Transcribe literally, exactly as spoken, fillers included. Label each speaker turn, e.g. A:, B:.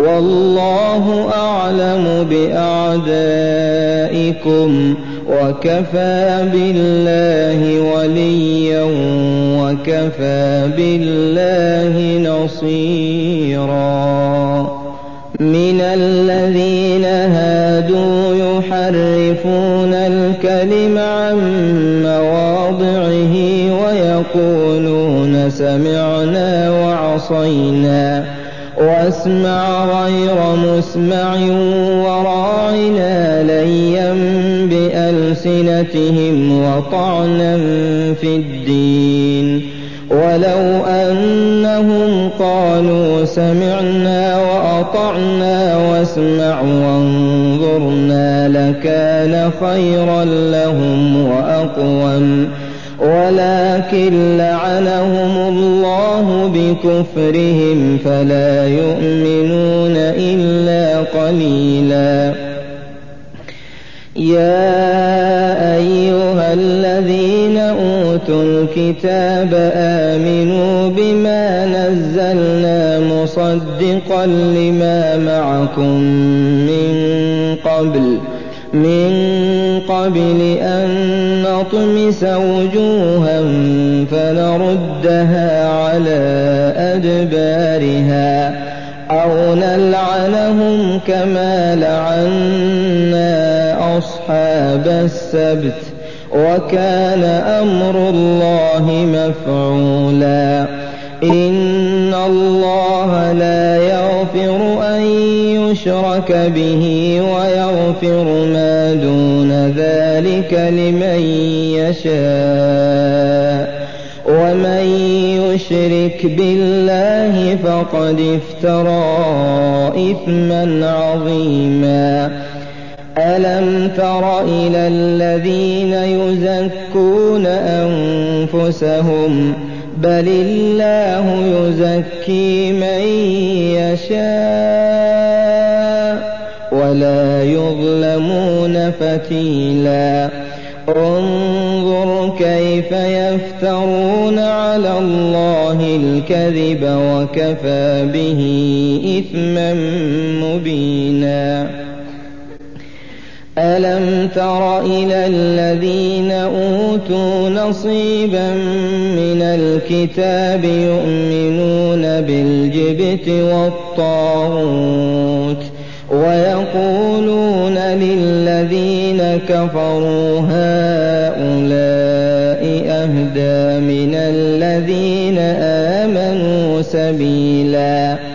A: وَاللَّهُ أَعْلَمُ بِأَعْدَائِكُمْ وَكَفَىٰ بِاللَّهِ وَلِيًّا وَكَفَىٰ بِاللَّهِ نَصِيرًا. مِنَ الَّذِينَ هَادُوا يُحَرِّفُونَ الْكَلِمَ عَن مَّوَاضِعِهِ وَيَقُولُونَ سَمِعْنَا وَعَصَيْنَا وَاسْمَعْ غَيْرَ مُسْمَعٍ وَرَاعِنَا لَيًّا بِأَلْسِنَتِهِمْ وَطَعْنًا فِي الدِّينِ. وَلَوْ أَنَّهُمْ قَالُوا سَمِعْنَا وَأَطَعْنَا وَاسْمَعْ وَانظُرْنَا لَكَانَ خَيْرًا لَّهُمْ وَأَقْوَمَ، وَلَٰكِن لَّعَنَهُمُ اللَّهُ بِكُفْرِهِمْ فَلَا يُؤْمِنُونَ إِلَّا قَلِيلًا. يَا أَيُّهَا الَّذِينَ أُوتُوا الْكِتَابَ آمِنُوا بِمَا نَزَّلْنَا مُصَدِّقًا لِّمَا مَعَكُم مِّن قَبْلُ من قبل أن نطمس وجوها فنردها على أدبارها أو نلعنهم كما لعنا أصحاب السبت، وكان أمر الله مفعولا. إن الله لا يغفر أن يشرك به ويغفر ما دون ذلك لمن يشاء، ومن يشرك بالله فقد افترى إثما عظيما. ألم تر إلى الذين يزكون أنفسهم بل الله يزكي من يشاء ولا يظلمون فتيلا. انظر كيف يفترون على الله الكذب وكفى به إثما مبينا. ألم تر إلى الذين أوتوا نصيبا من الكتاب يؤمنون بالجبت والطاغوت ويقولون للذين كفروا هؤلاء أهدى من الذين آمنوا سبيلا.